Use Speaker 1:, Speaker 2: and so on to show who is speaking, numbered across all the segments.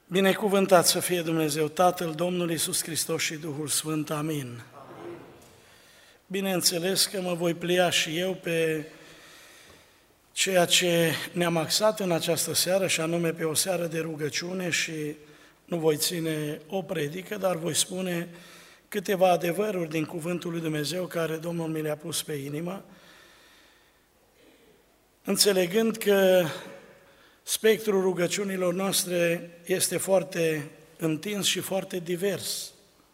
Speaker 1: Binecuvântat să fie Dumnezeu Tatăl, Domnul Iisus Hristos și Duhul Sfânt. Amin. Bineînțeles că mă voi plia și eu pe ceea ce ne-am axat în această seară, și anume pe o seară de rugăciune, și nu voi ține o predică, dar voi spune câteva adevăruri din Cuvântul lui Dumnezeu care Domnul mi le-a pus pe inimă, înțelegând că spectrul rugăciunilor noastre este foarte întins și foarte divers.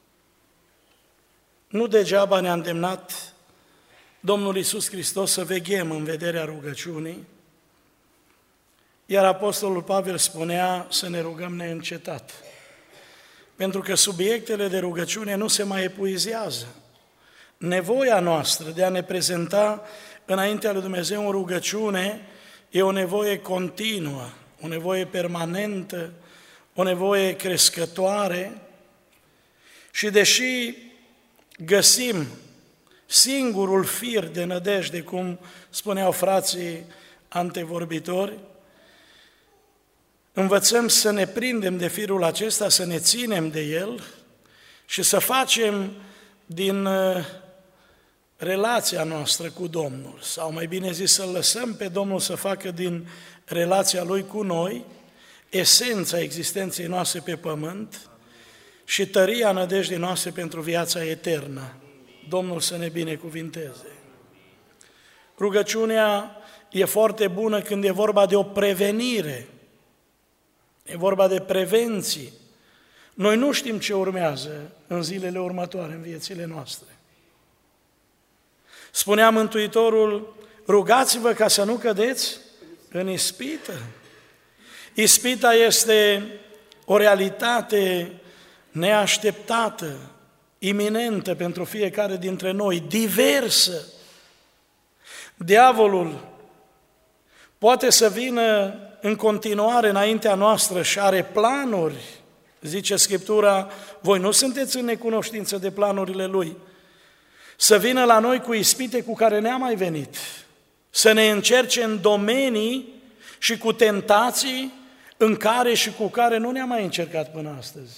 Speaker 1: Nu degeaba ne-a îndemnat Domnul Iisus Hristos să veghem în vederea rugăciunii, iar Apostolul Pavel spunea să ne rugăm neîncetat, pentru că subiectele de rugăciune nu se mai epuizează. Nevoia noastră de a ne prezenta înaintea lui Dumnezeu în rugăciune e o nevoie continuă, o nevoie permanentă, o nevoie crescătoare, și deși găsim singurul fir de nădejde, cum spuneau frații antevorbitori, învățăm să ne prindem de firul acesta, să ne ținem de el și să facem din relația noastră cu Domnul, sau mai bine zis, să lăsăm pe Domnul să facă din relația Lui cu noi esența existenței noastre pe pământ și tăria nădejdii noastre pentru viața eternă. Domnul să ne binecuvinteze. Rugăciunea e foarte bună când e vorba de o prevenire, e vorba de prevenții. Noi nu știm ce urmează în zilele următoare, în viețile noastre. Spunea Mântuitorul, rugați-vă ca să nu cădeți în ispită. Ispita este o realitate neașteptată, iminentă pentru fiecare dintre noi, diversă. Diavolul poate să vină în continuare înaintea noastră și are planuri. Zice Scriptura, voi nu sunteți în necunoștință de planurile lui. Să vină la noi cu ispite cu care ne-a mai venit, să ne încerce în domenii și cu tentații în care și cu care nu ne-a mai încercat până astăzi.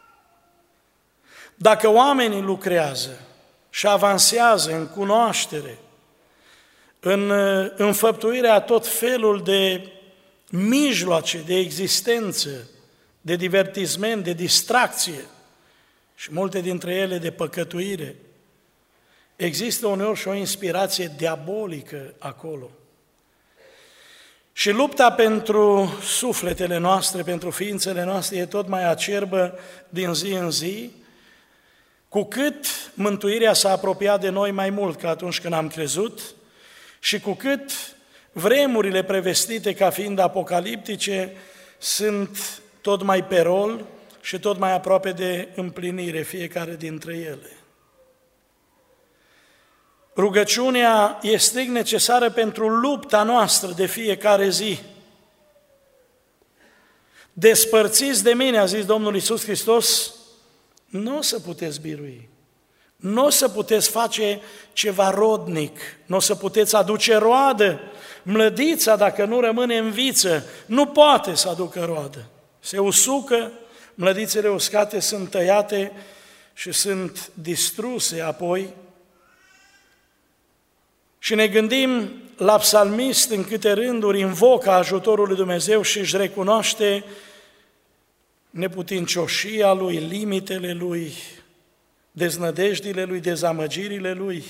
Speaker 1: Dacă oamenii lucrează și avansează în cunoaștere, în înfăptuirea tot felul de mijloace de existență, de divertisment, de distracție și multe dintre ele de păcătuire, există uneori și o inspirație diabolică acolo. Și lupta pentru sufletele noastre, pentru ființele noastre, e tot mai acerbă din zi în zi, cu cât mântuirea s-a apropiat de noi mai mult ca atunci când am crezut și cu cât vremurile prevestite ca fiind apocaliptice sunt tot mai pe rol și tot mai aproape de împlinire fiecare dintre ele. Rugăciunea este strict necesară pentru lupta noastră de fiecare zi. Despărțiți de mine, a zis Domnul Iisus Hristos, nu o să puteți birui, nu o să puteți face ceva rodnic, nu o să puteți aduce roadă. Mlădița, dacă nu rămâne în viță, nu poate să aducă roadă. Se usucă, mlădițele uscate sunt tăiate și sunt distruse apoi. Și ne gândim la psalmist în câte rânduri invocă ajutorul lui Dumnezeu și își recunoaște neputincioșia lui, limitele lui, deznădejdile lui, dezamăgirile lui.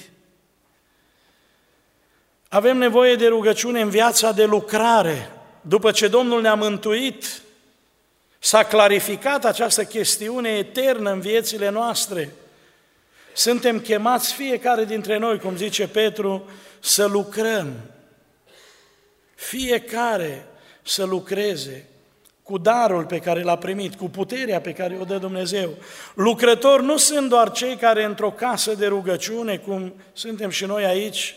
Speaker 1: Avem nevoie de rugăciune în viața de lucrare. După ce Domnul ne-a mântuit, s-a clarificat această chestiune eternă în viețile noastre. Suntem chemați fiecare dintre noi, cum zice Petru, să lucrăm. Fiecare să lucreze cu darul pe care l-a primit, cu puterea pe care o dă Dumnezeu. Lucrători nu sunt doar cei care într-o casă de rugăciune, cum suntem și noi aici,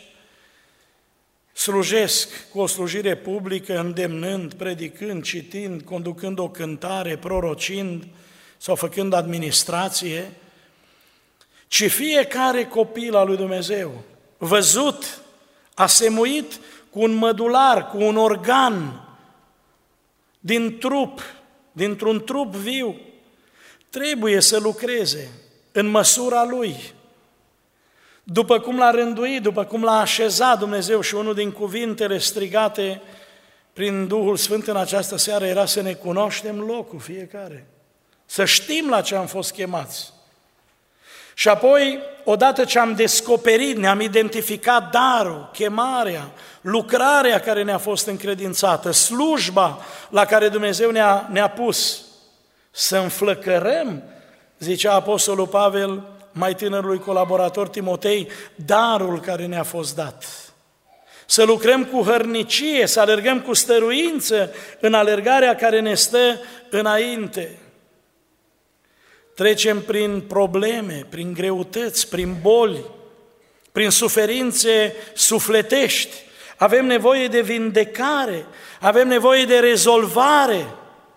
Speaker 1: slujesc cu o slujire publică, îndemnând, predicând, citind, conducând o cântare, prorocind sau făcând administrație, ci fiecare copil al lui Dumnezeu, văzut, asemuit cu un mădular, cu un organ din trup dintr-un trup viu, trebuie să lucreze în măsura lui, după cum l-a rânduit, după cum l-a așezat Dumnezeu. Și unul din cuvintele strigate prin Duhul Sfânt în această seară era să ne cunoaștem locul fiecare, să știm la ce am fost chemați. Și apoi, odată ce am descoperit, ne-am identificat darul, chemarea, lucrarea care ne-a fost încredințată, slujba la care Dumnezeu ne-a pus, să înflăcărăm, zicea Apostolul Pavel mai tânărului colaborator Timotei, darul care ne-a fost dat. Să lucrăm cu hărnicie, să alergăm cu stăruință în alergarea care ne stă înainte. Trecem prin probleme, prin greutăți, prin boli, prin suferințe sufletești. Avem nevoie de vindecare, avem nevoie de rezolvare.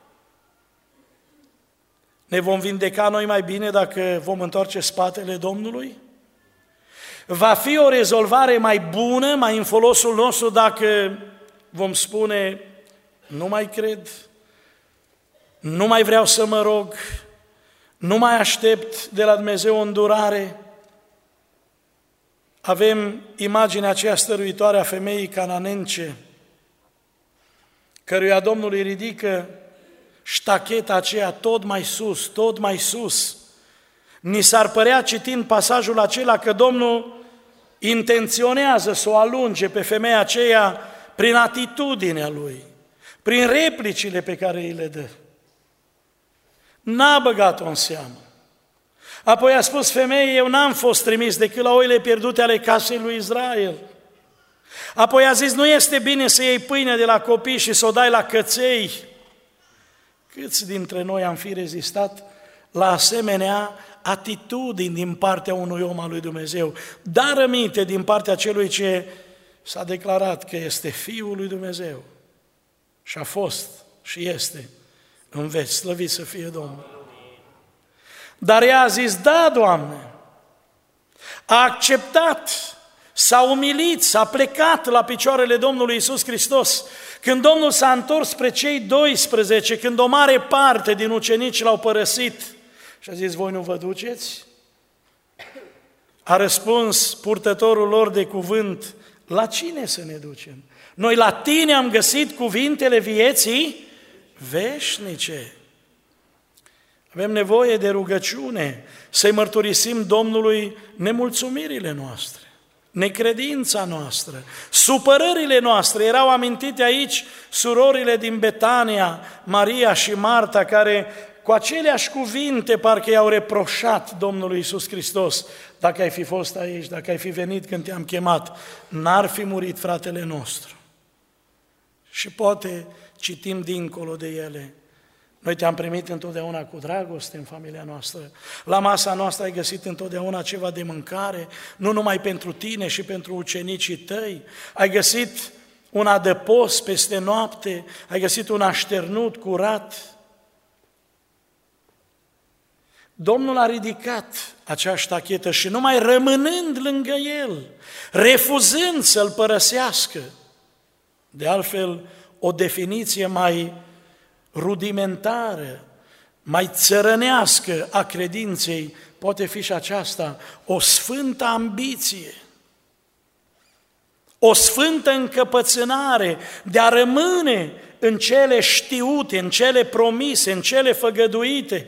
Speaker 1: Ne vom vindeca noi mai bine dacă vom întoarce spatele Domnului? Va fi o rezolvare mai bună, mai în folosul nostru dacă vom spune, nu mai cred, nu mai vreau să mă rog, nu mai aștept de la Dumnezeu o îndurare? Avem imaginea aceea stăruitoare a femeii cananence, căruia Domnul îi ridică ștacheta aceea tot mai sus, tot mai sus. Ni s-ar părea, citind pasajul acela, că Domnul intenționează să o alunge pe femeia aceea prin atitudinea Lui, prin replicile pe care îi le dă. N-a băgat-o în seamă. Apoi a spus femeii, eu n-am fost trimis decât la oile pierdute ale casei lui Israel. Apoi a zis, nu este bine să iei pâine de la copii și să o dai la căței. Câți dintre noi am fi rezistat la asemenea atitudini din partea unui om al lui Dumnezeu? Dar rămite din partea celui ce s-a declarat că este Fiul lui Dumnezeu și a fost și este în veci, slăvit să fie Domnul. Dar ea a zis, da, Doamne, a acceptat, s-a umilit, s-a plecat la picioarele Domnului Iisus Hristos. Când Domnul s-a întors spre cei 12, când o mare parte din ucenici l-au părăsit și a zis, voi nu vă duceți? A răspuns purtătorul lor de cuvânt, la cine să ne ducem? Noi la tine am găsit cuvintele vieții veșnice. Avem nevoie de rugăciune, să-i mărturisim Domnului nemulțumirile noastre, necredința noastră, supărările noastre. Erau amintite aici surorile din Betania, Maria și Marta, care cu aceleași cuvinte parcă i-au reproșat Domnului Iisus Hristos, dacă ai fi fost aici, dacă ai fi venit când te-am chemat, n-ar fi murit fratele nostru. Și poate citim dincolo de ele. Noi te-am primit întotdeauna cu dragoste în familia noastră. La masa noastră ai găsit întotdeauna ceva de mâncare, nu numai pentru tine și pentru ucenicii tăi. Ai găsit un adăpost peste noapte, ai găsit un așternut curat. Domnul a ridicat acea ștachetă și numai rămânând lângă el, refuzând să-l părăsească. De altfel, o definiție mai rudimentară, mai țărănească a credinței poate fi și aceasta, o sfântă ambiție, o sfântă încăpățânare de a rămâne în cele știute, în cele promise, în cele făgăduite.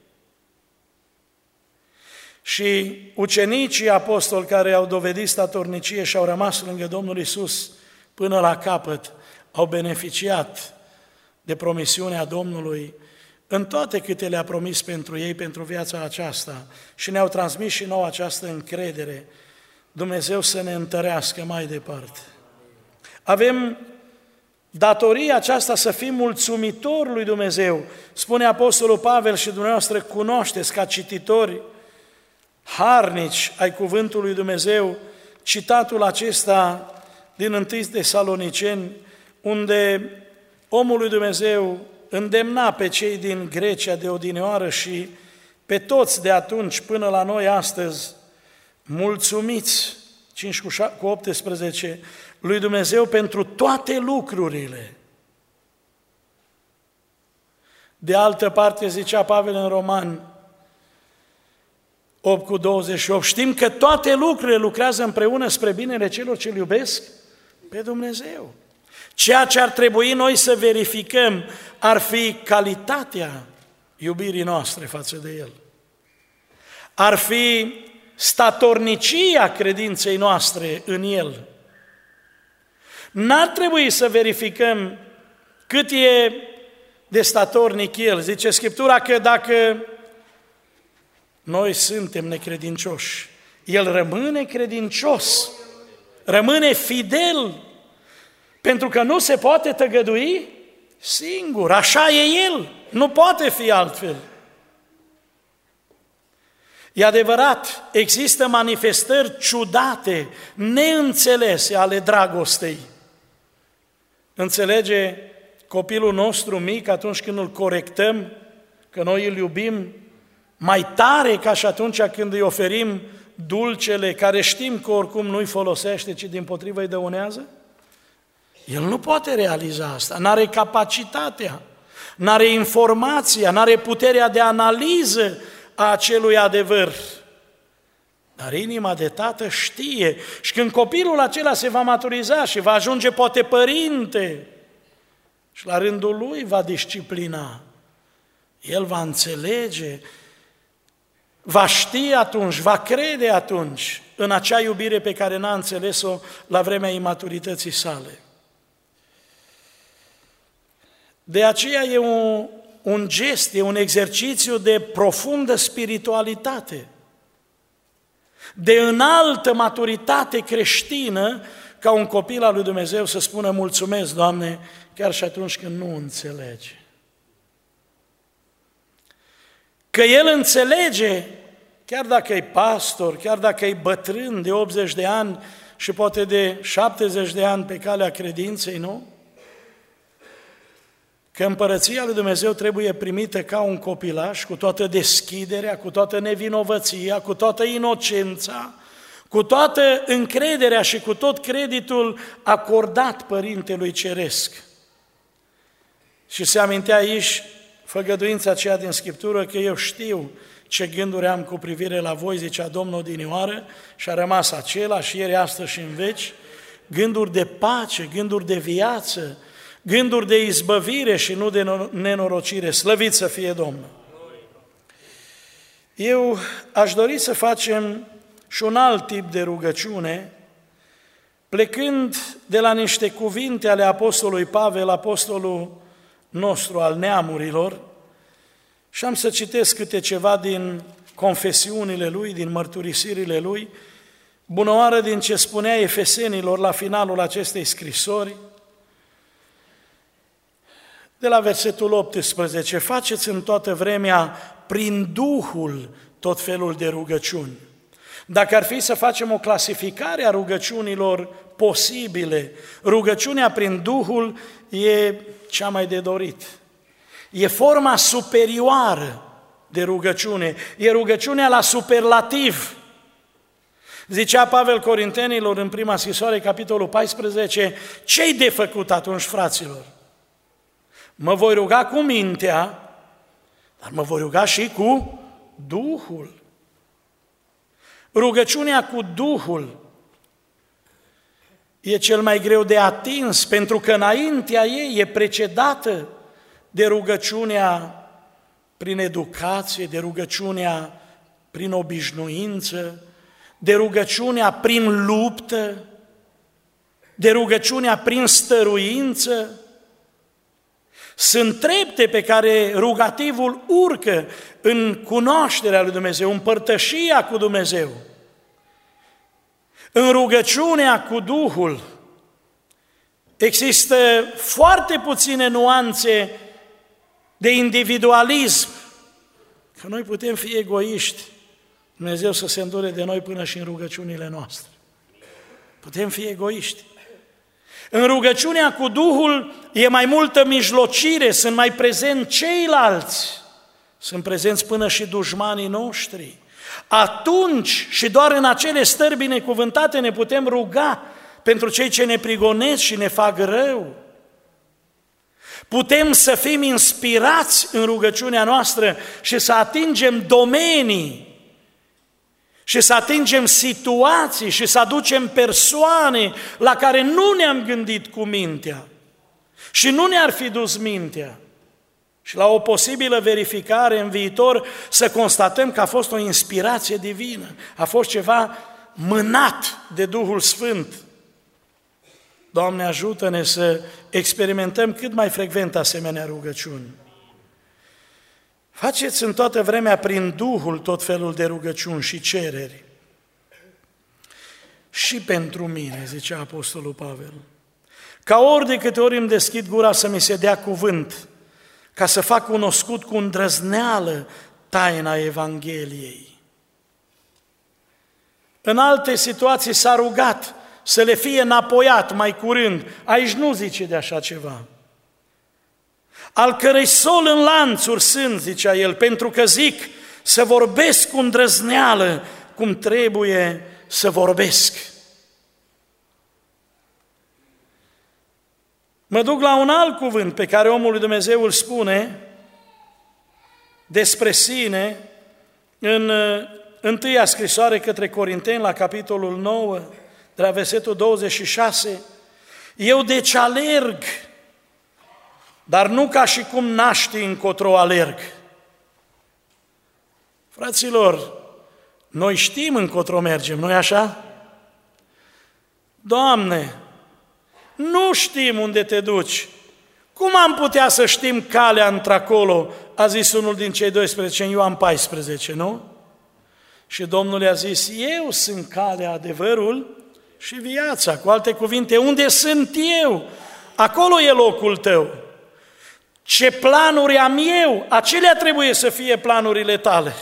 Speaker 1: Și ucenicii apostoli care au dovedit statornicie și au rămas lângă Domnul Iisus până la capăt, au beneficiat de promisiunea Domnului în toate câte le-a promis pentru ei, pentru viața aceasta, și ne-au transmis și nouă această încredere. Dumnezeu să ne întărească mai departe. Avem datoria aceasta să fim mulțumitori lui Dumnezeu. Spune Apostolul Pavel și dumneavoastră cunoașteți ca cititori harnici ai cuvântului lui Dumnezeu citatul acesta din 1 Tesaloniceni, unde omul lui Dumnezeu îndemna pe cei din Grecia de odinioară și pe toți de atunci până la noi astăzi, mulțumiți, 5:18, lui Dumnezeu pentru toate lucrurile. De altă parte, zicea Pavel în Romani 8:28, știm că toate lucrurile lucrează împreună spre binele celor ce îl iubesc pe Dumnezeu. Ceea ce ar trebui noi să verificăm ar fi calitatea iubirii noastre față de El. Ar fi statornicia credinței noastre în El. N-ar trebui să verificăm cât e de statornic El. Zice Scriptura că dacă noi suntem necredincioși, El rămâne credincios, rămâne fidel, pentru că nu se poate tăgădui singur. Așa e El, nu poate fi altfel. E adevărat, există manifestări ciudate, neînțelese ale dragostei. Înțelege copilul nostru mic atunci când îl corectăm, că noi îl iubim, mai tare ca și atunci când îi oferim dulcele, care știm că oricum nu-i folosește, ci dimpotrivă îi dăunează? El nu poate realiza asta, n-are capacitatea, n-are informația, n-are puterea de analiză a acelui adevăr. Dar inima de tată știe și când copilul acela se va maturiza și va ajunge poate părinte și la rândul lui va disciplina, el va înțelege, va ști atunci, va crede atunci în acea iubire pe care n-a înțeles-o la vremea imaturității sale. De aceea e un gest, e un exercițiu de profundă spiritualitate, de înaltă maturitate creștină, ca un copil al lui Dumnezeu să spună mulțumesc, Doamne, chiar și atunci când nu înțelege. Că el înțelege, chiar dacă e pastor, chiar dacă e bătrân de 80 de ani și poate de 70 de ani pe calea credinței, nu? Că împărăția lui Dumnezeu trebuie primită ca un copilaș, cu toată deschiderea, cu toată nevinovăția, cu toată inocența, cu toată încrederea și cu tot creditul acordat Părintelui Ceresc. Și se amintea aici făgăduința aceea din Scriptură că eu știu ce gânduri am cu privire la voi, zicea Domnul odinioară, și a rămas același ieri, astăzi și în veci, gânduri de pace, gânduri de viață, gânduri de izbăvire și nu de nenorocire. Slăvit să fie Domnul! Eu aș dori să facem și un alt tip de rugăciune, plecând de la niște cuvinte ale Apostolului Pavel, apostolul nostru al neamurilor, și am să citesc câte ceva din confesiunile lui, din mărturisirile lui, bunăoară din ce spunea Efesenilor la finalul acestei scrisori, de la versetul 18, faceți în toată vremea prin Duhul tot felul de rugăciuni. Dacă ar fi să facem o clasificare a rugăciunilor posibile, rugăciunea prin Duhul e cea mai de dorit. E forma superioară de rugăciune, e rugăciunea la superlativ. Zicea Pavel Corintenilor în prima scrisoare, capitolul 14, ce-i de făcut atunci, fraților? Mă voi ruga cu mintea, dar mă voi ruga și cu Duhul. Rugăciunea cu Duhul e cel mai greu de atins, pentru că înaintea ei e precedată de rugăciunea prin educație, de rugăciunea prin obișnuință, de rugăciunea prin luptă, de rugăciunea prin stăruință. Sunt trepte pe care rugativul urcă în cunoașterea lui Dumnezeu, în părtășia cu Dumnezeu. În rugăciunea cu Duhul există foarte puține nuanțe de individualism, că noi putem fi egoiști, Dumnezeu să se îndure de noi până și în rugăciunile noastre. Putem fi egoiști. În rugăciunea cu Duhul e mai multă mijlocire, sunt mai prezenți ceilalți, sunt prezenți până și dușmanii noștri. Atunci și doar în acele stări binecuvântate ne putem ruga pentru cei ce ne prigonesc și ne fac rău. Putem să fim inspirați în rugăciunea noastră și să atingem domenii și să atingem situații și să aducem persoane la care nu ne-am gândit cu mintea și nu ne-ar fi dus mintea. Și la o posibilă verificare în viitor să constatăm că a fost o inspirație divină, a fost ceva mânat de Duhul Sfânt. Doamne, ajută-ne să experimentăm cât mai frecvent asemenea rugăciuni. Faceți în toată vremea prin Duhul tot felul de rugăciuni și cereri. Și pentru mine, zicea Apostolul Pavel, ca ori de câte ori îmi deschid gura să mi se dea cuvânt, ca să fac cunoscut cu îndrăzneală taina Evangheliei. În alte situații s-a rugat să le fie înapoiat mai curând. Aici nu zice de așa ceva. Al cărei sol în lanțuri sunt, zicea el, pentru că zic să vorbesc cu îndrăzneală cum trebuie să vorbesc. Mă duc la un alt cuvânt pe care omul lui Dumnezeu îl spune despre sine în întâia scrisoare către Corinteni, la capitolul 9, de la versetul 26. Eu deci alerg, dar nu ca și cum naști încotro alerg. Fraților, noi știm încotro mergem, nu-i așa? Doamne, nu știm unde te duci. Cum am putea să știm calea într-acolo? A zis unul din cei 12 în Ioan 14, nu? Și Domnul i-a zis, eu sunt calea, adevărul și viața. Cu alte cuvinte, unde sunt eu? Acolo e locul tău. Ce planuri am eu, acelea trebuie să fie planurile tale.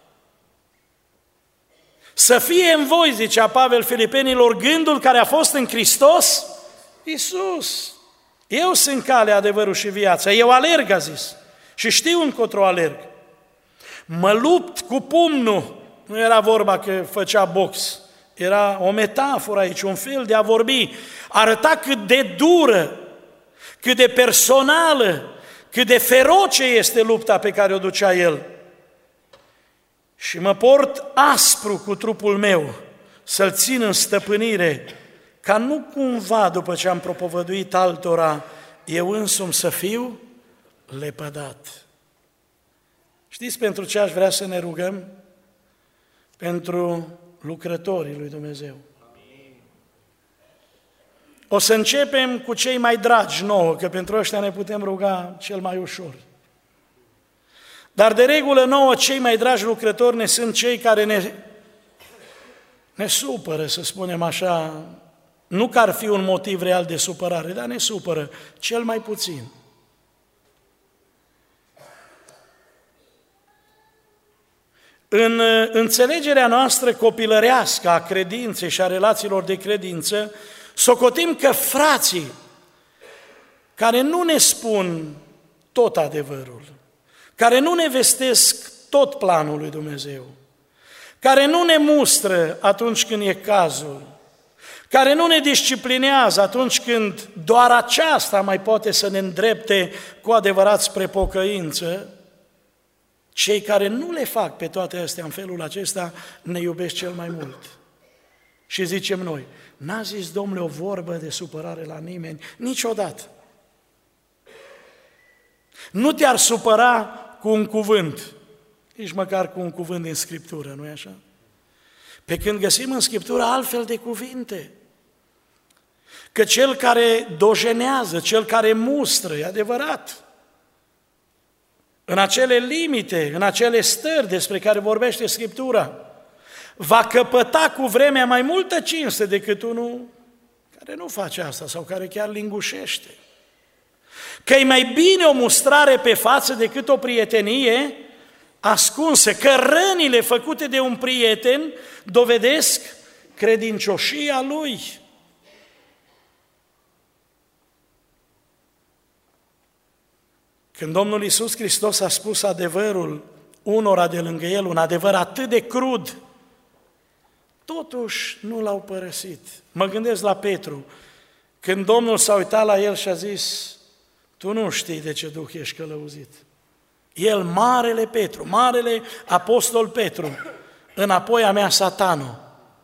Speaker 1: Să fie în voi, zicea Pavel Filipenilor, gândul care a fost în Hristos Iisus. Eu sunt calea, adevărul și viața. Eu alerg, a zis, și știu încotro alerg. Mă lupt cu pumnul. Nu era vorba că făcea box. Era o metaforă aici, un fel de a vorbi. Arăta cât de dură, cât de personală, cât de feroce este lupta pe care o ducea el. Și mă port aspru cu trupul meu, să-l țin în stăpânire, ca nu cumva, după ce am propovăduit altora, eu însumi să fiu lepădat. Știți pentru ce aș vrea să ne rugăm? Pentru lucrătorii lui Dumnezeu. O să începem cu cei mai dragi nouă, că pentru ăștia ne putem ruga cel mai ușor. Dar de regulă nouă, cei mai dragi lucrători ne sunt cei care ne supără, să spunem așa, nu că ar fi un motiv real de supărare, dar ne supără cel mai puțin. În înțelegerea noastră copilărească a credinței și a relațiilor de credință, socotim că frații care nu ne spun tot adevărul, care nu ne vestesc tot planul lui Dumnezeu, care nu ne mustră atunci când e cazul, care nu ne disciplinează atunci când doar aceasta mai poate să ne îndrepte cu adevărat spre pocăință, cei care nu le fac pe toate astea în felul acesta ne iubesc cel mai mult. Și zicem noi, n-a zis Domnule o vorbă de supărare la nimeni niciodată. Nu te-ar supăra cu un cuvânt, nici măcar cu un cuvânt din Scriptură, nu-i așa? Pe când găsim în Scriptură altfel de cuvinte. Că cel care dojenează, cel care mustră, e adevărat, în acele limite, în acele stări despre care vorbește Scriptura, va căpăta cu vremea mai multă cinste decât unul care nu face asta sau care chiar lingușește. Că e mai bine o mustrare pe față decât o prietenie ascunsă, că rănile făcute de un prieten dovedesc credincioșia lui. Când Domnul Iisus Hristos a spus adevărul unora de lângă El, un adevăr atât de crud, totuși nu l-au părăsit. Mă gândesc la Petru, când Domnul s-a uitat la el și a zis, Tu nu știi de ce duh ești călăuzit. El, marele Petru, marele apostol Petru, înapoi a mea Satanul.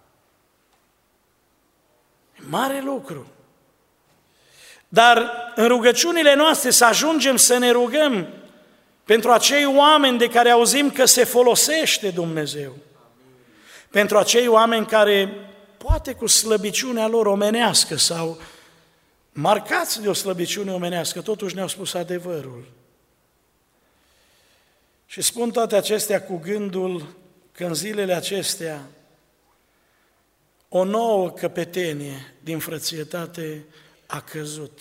Speaker 1: Mare lucru. Dar în rugăciunile noastre să ajungem să ne rugăm pentru acei oameni de care auzim că se folosește Dumnezeu. Pentru acei oameni care, poate cu slăbiciunea lor omenească sau marcați de o slăbiciune omenească, totuși ne-au spus adevărul. Și spun toate acestea cu gândul că în zilele acestea o nouă căpetenie din frățietate a căzut.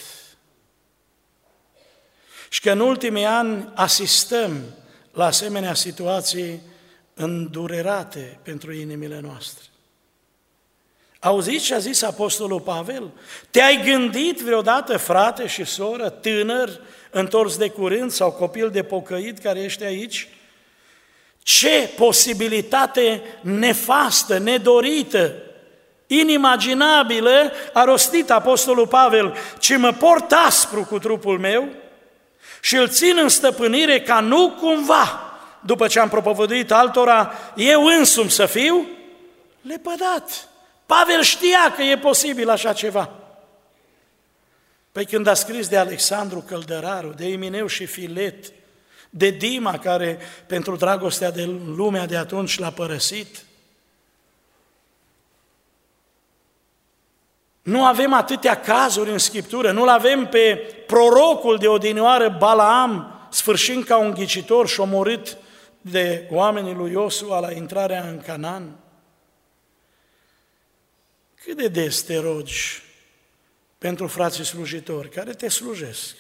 Speaker 1: Și că în ultimii ani asistăm la asemenea situații îndurerate pentru inimile noastre. Auziți ce a zis Apostolul Pavel? Te-ai gândit vreodată, frate și soră, tânăr, întors de curând sau copil de pocăit care ești aici? Ce posibilitate nefastă, nedorită, inimaginabilă a rostit Apostolul Pavel, ci mă port aspru cu trupul meu și îl țin în stăpânire ca nu cumva, după ce am propovăduit altora, eu însumi să fiu lepădat. Pavel știa că e posibil așa ceva. Păi când a scris de Alexandru Căldărarul, de Emineu și Filet, de Dima, care pentru dragostea de lumea de atunci l-a părăsit, nu avem atâtea cazuri în Scriptură, nu-l avem pe prorocul de odinioară Balaam, sfârșind ca un ghicitor și omorât de oamenii lui Iosua la intrarea în Canaan. Cât de des te rogi pentru frații slujitori care te slujesc?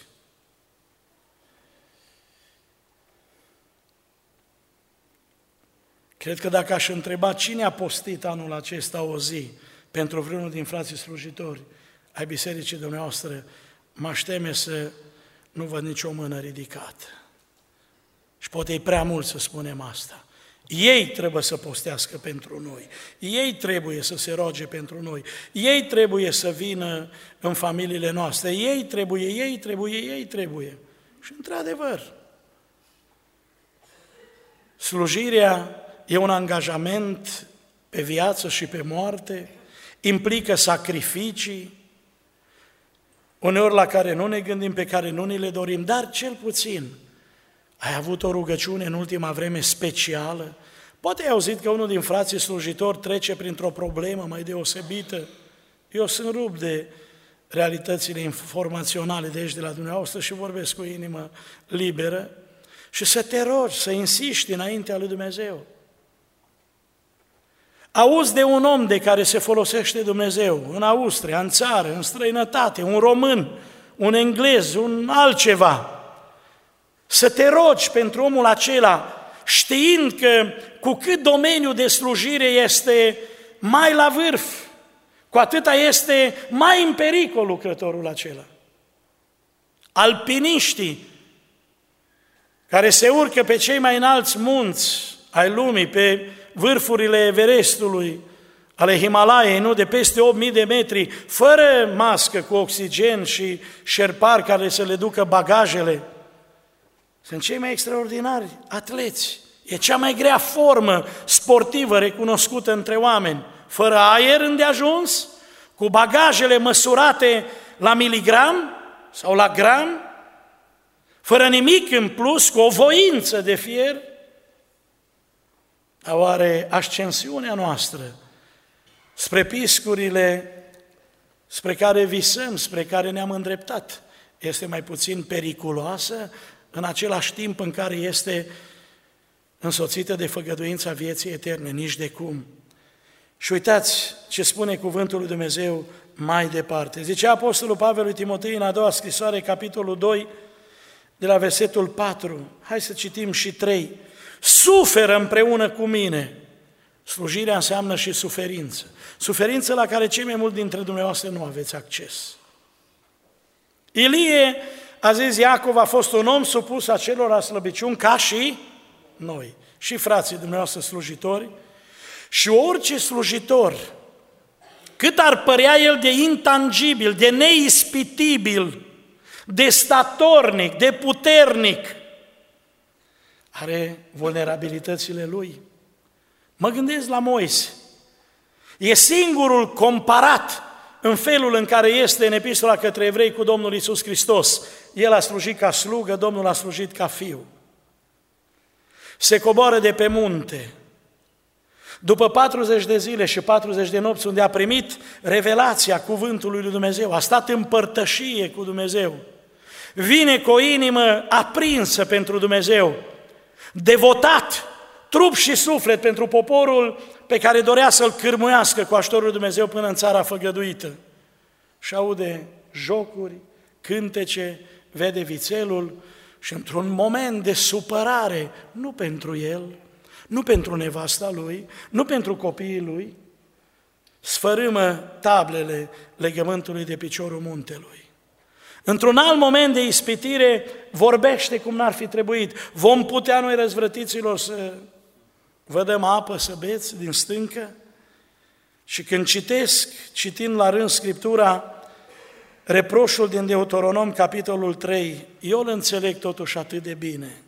Speaker 1: Cred că dacă aș întreba cine a postit anul acesta o zi pentru vreunul din frații slujitori ai bisericii dumneavoastră, m-aș teme să nu văd nicio mână ridicată. Și poate e prea mult să spunem asta. Ei trebuie să postească pentru noi, ei trebuie să se roage pentru noi, ei trebuie să vină în familiile noastre, ei trebuie. Și într-adevăr, slujirea e un angajament pe viață și pe moarte, implică sacrificii, uneori la care nu ne gândim, pe care nu ni le dorim, dar cel puțin ai avut o rugăciune în ultima vreme specială? Poate ai auzit că unul din frații slujitori trece printr-o problemă mai deosebită. Eu sunt rupt de realitățile informaționale de aici, de la dumneavoastră, și vorbesc cu inimă liberă. Și să te rogi, să insiști înaintea lui Dumnezeu. Auzi de un om de care se folosește Dumnezeu în Austria, în țară, în străinătate, un român, un englez, un altceva. Să te rogi pentru omul acela, știind că cu cât domeniul de slujire este mai la vârf, cu atâta este mai în pericol lucrătorul acela. Alpiniștii care se urcă pe cei mai înalți munți ai lumii, pe vârfurile Everestului, ale Himalaiei, nu, de peste 8.000 de metri, fără mască, cu oxigen și șerpari care să le ducă bagajele, sunt cei mai extraordinari atleți. E cea mai grea formă sportivă recunoscută între oameni. Fără aer îndeajuns, cu bagajele măsurate la miligram sau la gram, fără nimic în plus, cu o voință de fier. Dar oare ascensiunea noastră spre piscurile spre care visăm, spre care ne-am îndreptat, este mai puțin periculoasă în același timp în care este însoțită de făgăduința vieții eterne? Nici de cum. Și uitați ce spune cuvântul lui Dumnezeu mai departe. Zicea Apostolul Pavel lui Timotei în a doua scrisoare, capitolul 2, de la versetul 4. Hai să citim și 3. Suferă împreună cu mine. Slujirea înseamnă și suferință. Suferință la care cei mai mulți dintre dumneavoastră nu aveți acces. Ilie, a zis Iacov, a fost un om supus acelora slăbiciuni ca și noi, și frații dumneavoastră slujitori, și orice slujitor, cât ar părea el de intangibil, de neispitibil, de statornic, de puternic, are vulnerabilitățile lui. Mă gândesc la Moise. E singurul comparat în felul în care este în epistola către evrei cu Domnul Iisus Hristos. El a slujit ca slugă, Domnul a slujit ca fiu. Se coboară de pe munte. După 40 de zile și 40 de nopți unde a primit revelația cuvântului lui Dumnezeu, a stat în părtășie cu Dumnezeu, vine cu o inimă aprinsă pentru Dumnezeu, devotat, trup și suflet pentru poporul pe care dorea să-l cârmuiască cu ajutorul lui Dumnezeu până în țara făgăduită. Și aude jocuri, cântece, vede vițelul și într-un moment de supărare, nu pentru el, nu pentru nevasta lui, nu pentru copiii lui, sfărâmă tablele legământului de piciorul muntelui. Într-un alt moment de ispitire vorbește cum n-ar fi trebuit. Vom putea noi, răzvrătiților, să vă dăm apă să beți din stâncă? Și când citind la rând Scriptura, reproșul din Deuteronom, capitolul 3, eu îl înțeleg totuși atât de bine.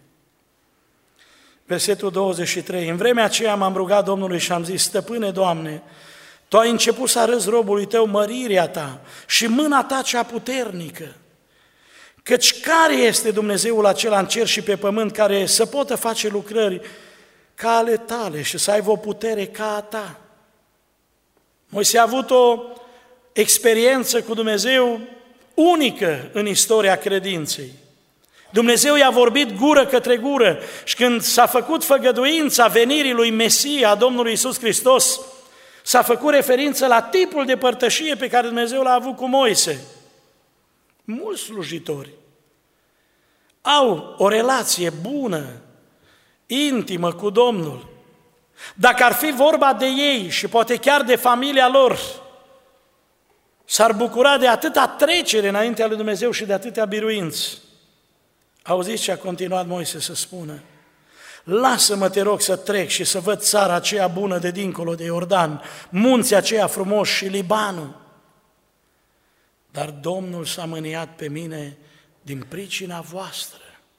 Speaker 1: Versetul 23, în vremea aceea m-am rugat Domnului și am zis, Stăpâne, Doamne, Tu ai început să arăți robului Tău mărirea Ta și mâna Ta cea puternică. Căci care este Dumnezeul acela în cer și pe pământ care să poată face lucrări ca ale Tale și să aibă o putere ca a Ta? Moise a avut o experiență cu Dumnezeu unică în istoria credinței. Dumnezeu i-a vorbit gură către gură și când s-a făcut făgăduința venirii lui Mesia, a Domnului Iisus Hristos, s-a făcut referință la tipul de părtășie pe care Dumnezeu l-a avut cu Moise. Mulți slujitori au o relație bună, intimă cu Domnul. Dacă ar fi vorba de ei și poate chiar de familia lor, s-ar bucura de atâta trecere înaintea lui Dumnezeu și de atâtea biruinți. Auziți ce a continuat Moise să spună? Lasă-mă, te rog, să trec și să văd țara aceea bună de dincolo de Iordan, munții aceia frumoși și Libanul. Dar Domnul s-a mâniat pe mine din pricina voastră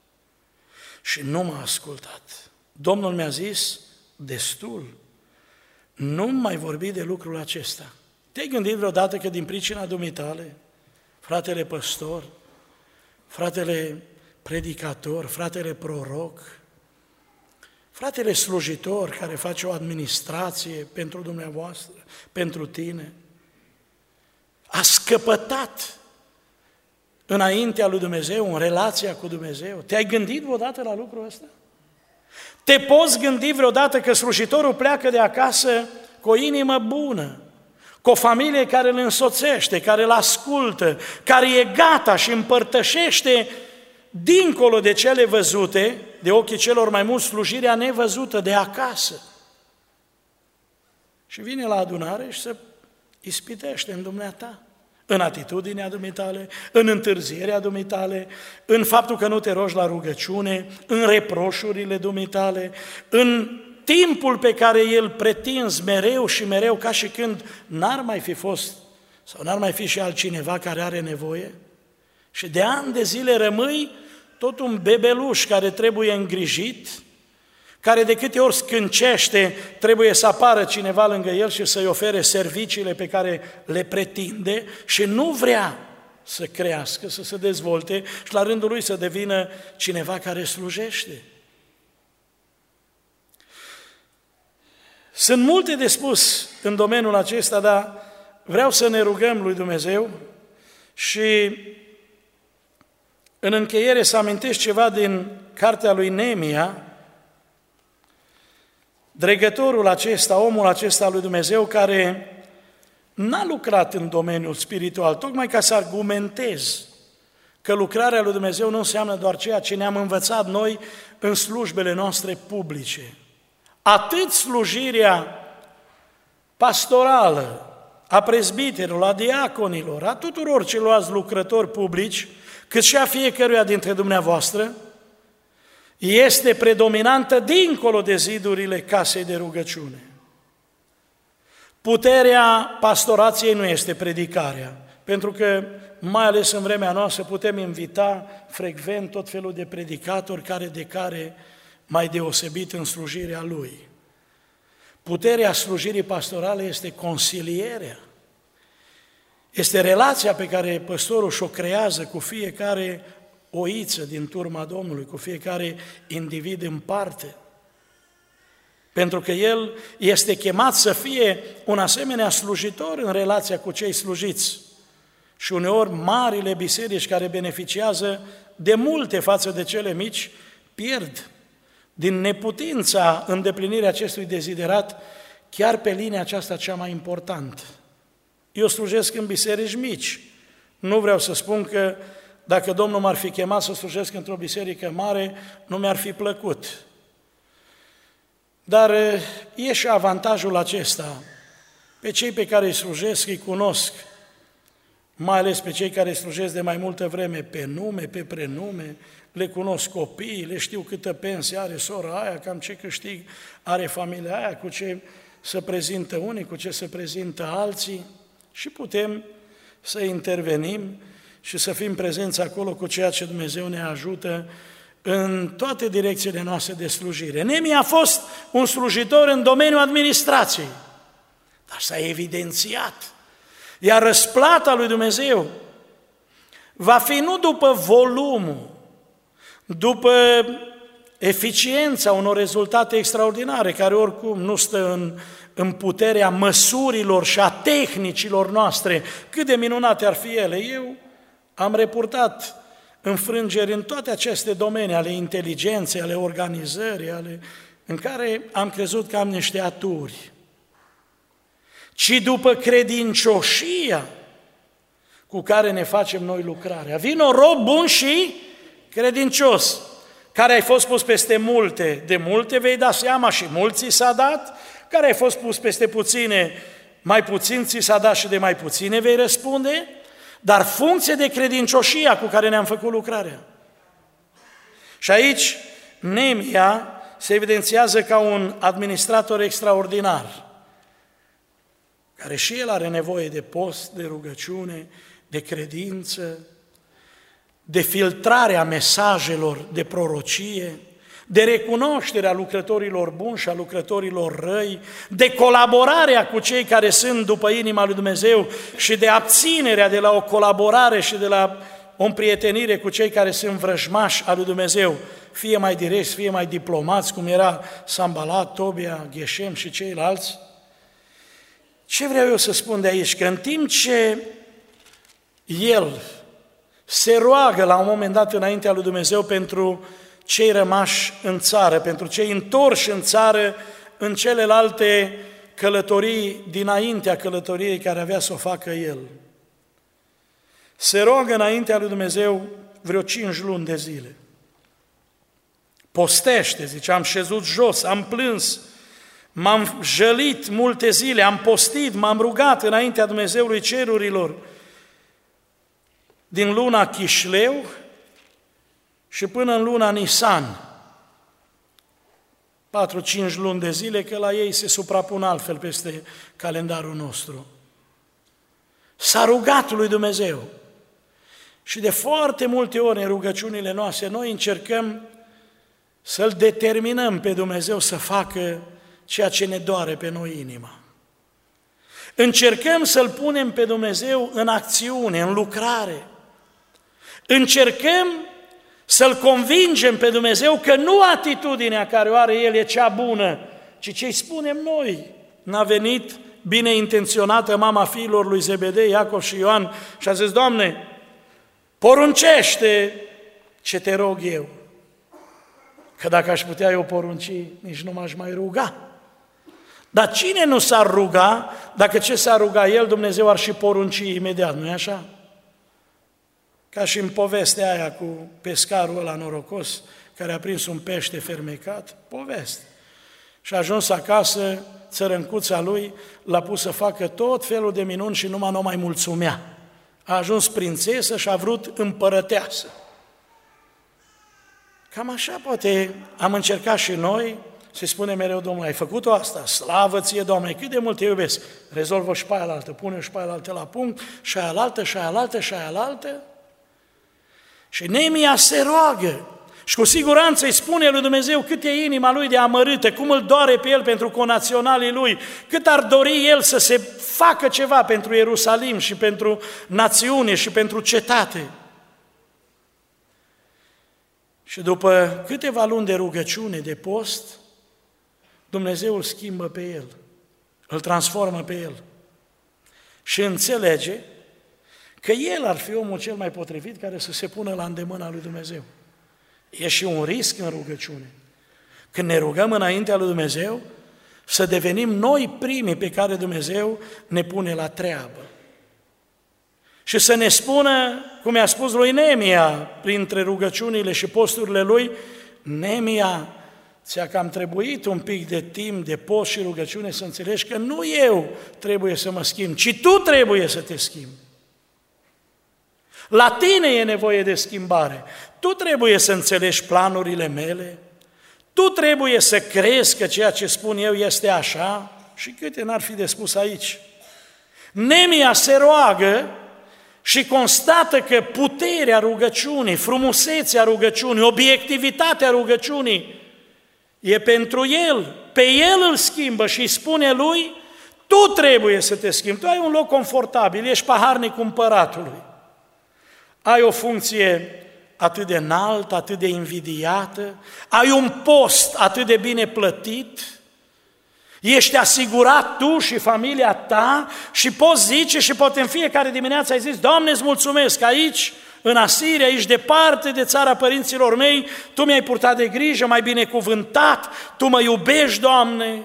Speaker 1: și nu m-a ascultat. Domnul mi-a zis, destul, nu mai vorbi de lucrul acesta. Te-ai gândit vreodată că din pricina dumitale, fratele păstor, fratele predicator, fratele proroc, fratele slujitor care face o administrație pentru dumneavoastră, pentru tine, a scăpătat înaintea lui Dumnezeu, în relația cu Dumnezeu? Te-ai gândit vreodată la lucrul ăsta? Te poți gândi vreodată că slujitorul pleacă de acasă cu o inimă bună, cu o familie care îl însoțește, care îl ascultă, care e gata și împărtășește dincolo de cele văzute, de ochii celor mai mulți, slujirea nevăzută de acasă. Și vine la adunare și se ispitește în dumneata, în atitudinea dumitale, în întârzierea dumitale, în faptul că nu te rogi la rugăciune, în reproșurile dumitale, în timpul pe care el pretinzi mereu și mereu, ca și când n-ar mai fi fost sau n-ar mai fi și altcineva care are nevoie. Și de ani de zile rămâi tot un bebeluș care trebuie îngrijit, care de câte ori scâncește, trebuie să apară cineva lângă el și să-i ofere serviciile pe care le pretinde și nu vrea să crească, să se dezvolte și la rândul lui să devină cineva care slujește. Sunt multe de spus în domeniul acesta, dar vreau să ne rugăm lui Dumnezeu și în încheiere să amintesc ceva din cartea lui Neemia, dregătorul acesta, omul acesta lui Dumnezeu care n-a lucrat în domeniul spiritual, tocmai ca să argumentez că lucrarea lui Dumnezeu nu înseamnă doar ceea ce ne-am învățat noi în slujbele noastre publice. Atât slujirea pastorală, a prezbiterilor, a diaconilor, a tuturor celorlalți lucrători publici, cât și a fiecăruia dintre dumneavoastră, este predominantă dincolo de zidurile casei de rugăciune. Puterea pastorației nu este predicarea, pentru că mai ales în vremea noastră, putem invita frecvent tot felul de predicatori care mai deosebit în slujirea lui. Puterea slujirii pastorale este consilierea. Este relația pe care păstorul și-o creează cu fiecare oiță din turma Domnului, cu fiecare individ în parte. Pentru că el este chemat să fie un asemenea slujitor în relația cu cei slujiți. Și uneori marile biserici care beneficiază de multe față de cele mici pierd din neputința îndeplinirii acestui deziderat chiar pe linia aceasta cea mai importantă. Eu slujesc în biserici mici. Nu vreau să spun că dacă Domnul m-ar fi chemat să slujesc într-o biserică mare, nu mi-ar fi plăcut. Dar e și avantajul acesta. Pe cei pe care îi slujesc, îi cunosc, mai ales pe cei care slujesc de mai multă vreme pe nume, pe prenume, le cunosc copiii, le știu câtă pensie are sora aia, cam ce câștig are familia aia, cu ce se prezintă unii, cu ce se prezintă alții și putem să intervenim și să fim prezenți acolo cu ceea ce Dumnezeu ne ajută în toate direcțiile noastre de slujire. Nemia a fost un slujitor în domeniul administrației, dar s-a evidențiat. Iar răsplata lui Dumnezeu va fi nu după volumul, după eficiența unor rezultate extraordinare, care oricum nu stă în puterea măsurilor și a tehnicilor noastre, cât de minunate ar fi ele. Eu am reportat înfrângeri în toate aceste domenii, ale inteligenței, ale organizării, în care am crezut că am niște aturi, ci după credincioșia cu care ne facem noi lucrarea. Vino rob bun și credincios, care ai fost pus peste multe, de multe vei da seama și mulți ți s-a dat, care ai fost pus peste puține, mai puțin ți s-a dat și de mai puține vei răspunde, dar funcție de credincioșia cu care ne-am făcut lucrarea. Și aici Nemia se evidențiază ca un administrator extraordinar, care și el are nevoie de post, de rugăciune, de credință, de filtrarea mesajelor de prorocie, de recunoașterea lucrătorilor buni și a lucrătorilor răi, de colaborarea cu cei care sunt după inima lui Dumnezeu și de abținerea de la o colaborare și de la o împrietenire cu cei care sunt vrăjmași al lui Dumnezeu, fie mai direcți, fie mai diplomați, cum era Sambalat, Tobia, Geshem și ceilalți. Ce vreau eu să spun de aici? Că în timp ce el se roagă la un moment dat înaintea lui Dumnezeu pentru cei rămași în țară, pentru cei întorși în țară în celelalte călătorii dinaintea călătoriei care avea să o facă el. Se roagă înaintea lui Dumnezeu vreo 5 luni de zile. Postește, zice, am șezut jos, am plâns, m-am jălit multe zile, am postit, m-am rugat înaintea Dumnezeului cerurilor din luna Chișleu și până în luna Nisan. 4-5 luni de zile, că la ei se suprapun altfel peste calendarul nostru. S-a rugat lui Dumnezeu. Și de foarte multe ori în rugăciunile noastre noi încercăm să-L determinăm pe Dumnezeu să facă ceea ce ne doare pe noi inima. Încercăm să-L punem pe Dumnezeu în acțiune, în lucrare. Încercăm să-L convingem pe Dumnezeu că nu atitudinea care o are El e cea bună, ci ce-i spunem noi. N-a venit bine intenționată mama fiilor lui Zebedei, Iacov și Ioan și a zis, Doamne, poruncește ce te rog eu. Că dacă aș putea eu porunci, nici nu m-aș mai ruga. Dar cine nu s-ar ruga, dacă ce s-ar ruga el, Dumnezeu ar și porunci imediat, nu-i așa? Ca și în povestea aia cu pescarul ăla norocos, care a prins un pește fermecat, poveste. Și a ajuns acasă, țărâncuța lui l-a pus să facă tot felul de minuni și numai nu mai mulțumea. A ajuns prințesă și a vrut împărăteasă. Cam așa poate am încercat și noi se spune mereu Domnului, ai făcut-o asta, slavă ție, Doamne, cât de mult te iubesc, rezolvă și pe aia altă, pune și pe aia altă la punct, și aia altă, și aia altă, și aia altă. Și Neemia se roagă și cu siguranță îi spune lui Dumnezeu cât e inima lui de amărâtă, cum îl doare pe el pentru conaționalii lui, cât ar dori el să se facă ceva pentru Ierusalim și pentru națiune și pentru cetate. Și după câteva luni de rugăciune, de post, Dumnezeu îl schimbă pe el, îl transformă pe el și înțelege că el ar fi omul cel mai potrivit care să se pună la îndemâna lui Dumnezeu. E și un risc în rugăciune. Când ne rugăm înaintea lui Dumnezeu, să devenim noi primii pe care Dumnezeu ne pune la treabă. Și să ne spună, cum i-a spus lui Neemia, printre rugăciunile și posturile lui, Neemia, ți-a cam trebuit un pic de timp de post și rugăciune să înțelegi că nu eu trebuie să mă schimb, ci tu trebuie să te schimbi. La tine e nevoie de schimbare. Tu trebuie să înțelegi planurile mele, tu trebuie să crezi că ceea ce spun eu este așa și câte n-ar fi de spus aici. Neemia se roagă și constată că puterea rugăciunii, frumusețea rugăciunii, obiectivitatea rugăciunii e pentru el. Pe el îl schimbă și îi spune lui, tu trebuie să te schimbi, tu ai un loc confortabil, ești paharnic împăratului. Ai o funcție atât de înaltă, atât de invidiată, ai un post atât de bine plătit, ești asigurat tu și familia ta și poți zice și poate în fiecare dimineață ai zis, Doamne, îți mulțumesc, aici, în Asiria, aici departe de țara părinților mei, Tu mi-ai purtat de grijă, m-ai binecuvântat, Tu mă iubești, Doamne.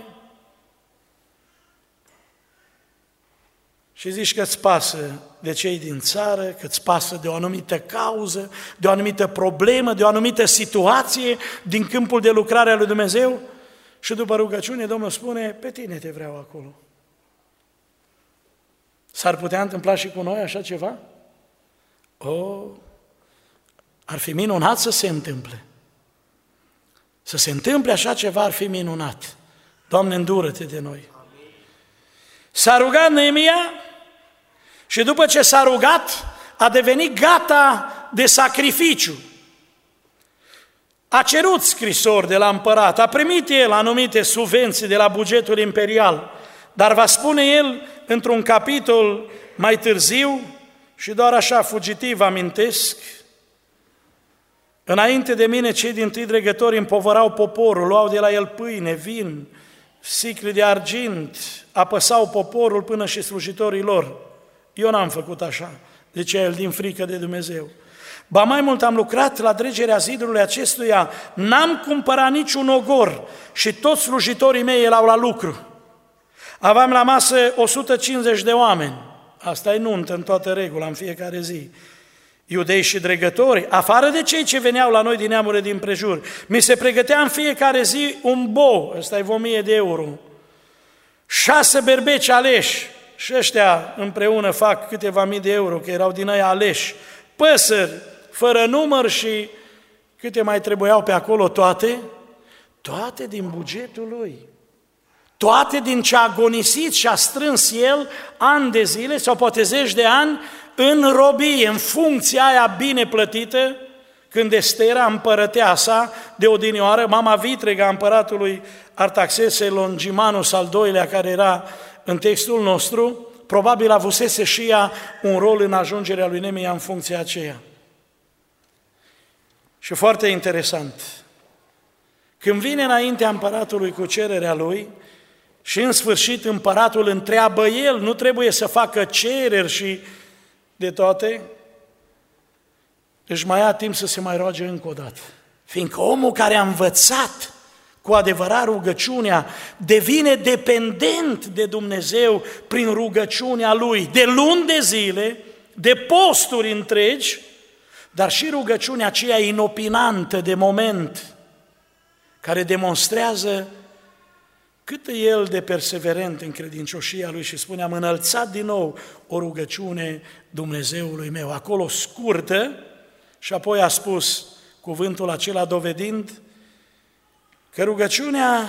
Speaker 1: Și zici că îți pasă de cei din țară, că îți pasă de o anumită cauză, de o anumită problemă, de o anumită situație din câmpul de lucrare al lui Dumnezeu și după rugăciune Domnul spune, pe tine te vreau acolo. S-ar putea întâmpla și cu noi așa ceva? Ar fi minunat să se întâmple. Să se întâmple așa ceva ar fi minunat. Doamne, îndură-te de noi. S-a rugat Neemia și după ce s-a rugat, a devenit gata de sacrificiu. A cerut scrisori de la împărat, a primit el anumite subvenții de la bugetul imperial, dar va spune el într-un capitol mai târziu, și doar așa fugitiv amintesc, înainte de mine cei dintâi dregători împovărau poporul, luau de la el pâine, vin, sicle de argint, apăsau poporul până și slujitorii lor. Eu n-am făcut așa, zicea el, din frică de Dumnezeu. Ba mai mult am lucrat la dregerea zidului acestuia, n-am cumpărat niciun ogor și toți slujitorii mei erau la lucru. Aveam la masă 150 de oameni, asta e nuntă în toată regula, în fiecare zi. Iudei și dregători, afară de cei ce veneau la noi din neamurile din prejur, mi se pregătea în fiecare zi un bou, ăsta e 1000 de euro, 6 berbeci aleși, și ăștia împreună fac câteva mii de euro, că erau din aia aleși, păsări, fără număr și câte mai trebuiau pe acolo toate din bugetul lui. Toate din ce a agonisit și a strâns el ani de zile sau poate zeci de ani în robie, în funcția aia bine plătită, când Estera, împărăteasa de odinioară, mama vitregă a împăratului Artaxerxes Longimanus al II-lea, care era în textul nostru, probabil avusese și ea un rol în ajungerea lui Neemia în funcția aceea. Și foarte interesant, când vine înaintea împăratului cu cererea lui și în sfârșit împăratul întreabă el, nu trebuie să facă cereri și de toate, își mai ia timp să se mai roage încă o dată. Fiindcă omul care a învățat cu adevărat rugăciunea devine dependent de Dumnezeu prin rugăciunea lui, de luni de zile, de posturi întregi, dar și rugăciunea aceea inopinantă de moment, care demonstrează cât e el de perseverent în credincioșia lui și spune, am înălțat din nou o rugăciune Dumnezeului meu, acolo scurtă, și apoi a spus cuvântul acela dovedind că rugăciunea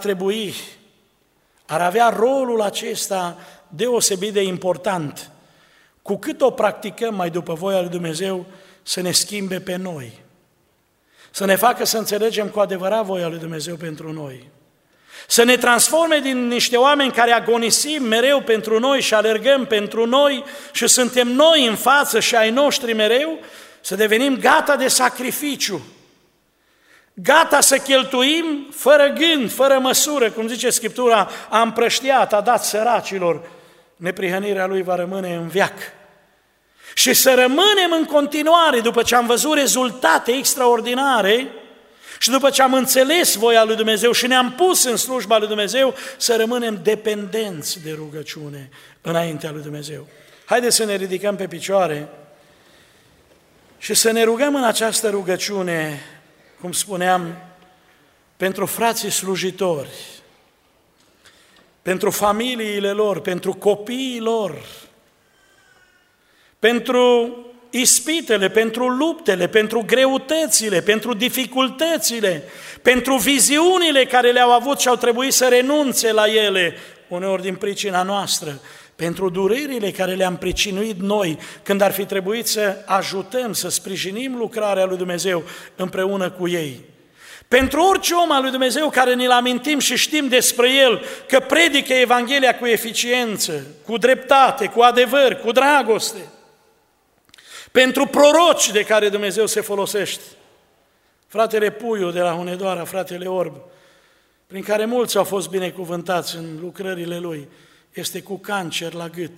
Speaker 1: ar avea rolul acesta deosebit de important. Cu cât o practicăm mai după voia lui Dumnezeu, să ne schimbe pe noi, să ne facă să înțelegem cu adevărat voia lui Dumnezeu pentru noi, să ne transforme din niște oameni care agonisim mereu pentru noi și alergăm pentru noi și suntem noi în față și ai noștri mereu, să devenim gata de sacrificiu, gata să cheltuim fără gând, fără măsură, cum zice Scriptura, a împrăștiat, a dat săracilor, neprihănirea lui va rămâne în veac. Și să rămânem în continuare, după ce am văzut rezultate extraordinare și după ce am înțeles voia lui Dumnezeu și ne-am pus în slujba lui Dumnezeu, să rămânem dependenți de rugăciune înaintea lui Dumnezeu. Haideți să ne ridicăm pe picioare și să ne rugăm în această rugăciune, cum spuneam, pentru frații slujitori, pentru familiile lor, pentru copiii lor, pentru ispitele, pentru luptele, pentru greutățile, pentru dificultățile, pentru viziunile care le-au avut și au trebuit să renunțe la ele, uneori din pricina noastră, pentru durerile care le-am pricinuit noi, când ar fi trebuit să ajutăm, să sprijinim lucrarea lui Dumnezeu împreună cu ei. Pentru orice om al lui Dumnezeu care ne-l amintim și știm despre el că predică Evanghelia cu eficiență, cu dreptate, cu adevăr, cu dragoste. Pentru proroci de care Dumnezeu se folosește. Fratele Puiu de la Hunedoara, fratele Orb, prin care mulți au fost binecuvântați în lucrările lui, este cu cancer la gât.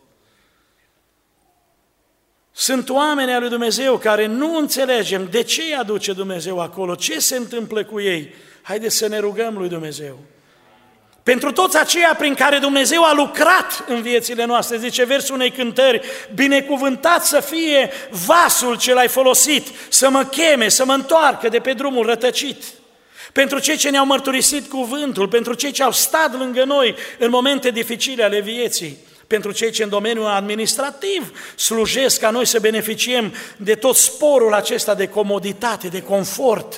Speaker 1: Sunt oameni al lui Dumnezeu care nu înțelegem de ce îi aduce Dumnezeu acolo, ce se întâmplă cu ei. Haideți să ne rugăm lui Dumnezeu. Pentru toți aceia prin care Dumnezeu a lucrat în viețile noastre, zice versul unei cântări, binecuvântat să fie vasul ce l-ai folosit, să mă cheme, să mă întoarcă de pe drumul rătăcit. Pentru cei ce ne-au mărturisit cuvântul, pentru cei ce au stat lângă noi în momente dificile ale vieții, pentru cei ce în domeniul administrativ slujesc ca noi să beneficiem de tot sporul acesta de comoditate, de confort.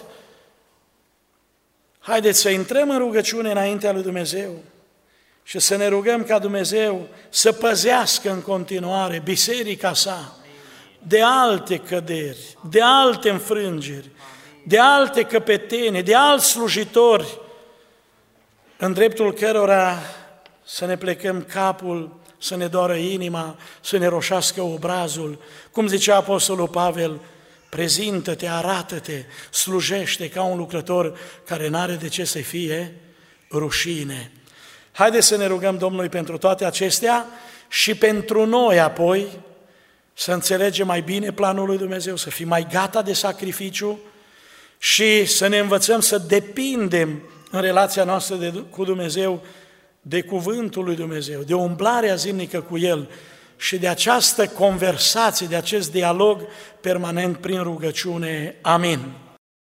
Speaker 1: Haideți să intrăm în rugăciune înaintea lui Dumnezeu și să ne rugăm ca Dumnezeu să păzească în continuare biserica sa de alte căderi, de alte înfrângeri, de alte căpetene, de alți slujitori în dreptul cărora să ne plecăm capul, să ne doară inima, să ne roșească obrazul. Cum zicea Apostolul Pavel, prezintă-te, arată-te, slujește ca un lucrător care n-are de ce să fie rușine. Haideți să ne rugăm Domnului pentru toate acestea și pentru noi apoi să înțelegem mai bine planul lui Dumnezeu, să fim mai gata de sacrificiu și să ne învățăm să depindem în relația noastră cu Dumnezeu de cuvântul lui Dumnezeu, de umblarea zilnică cu El și de această conversație, de acest dialog permanent prin rugăciune. Amin.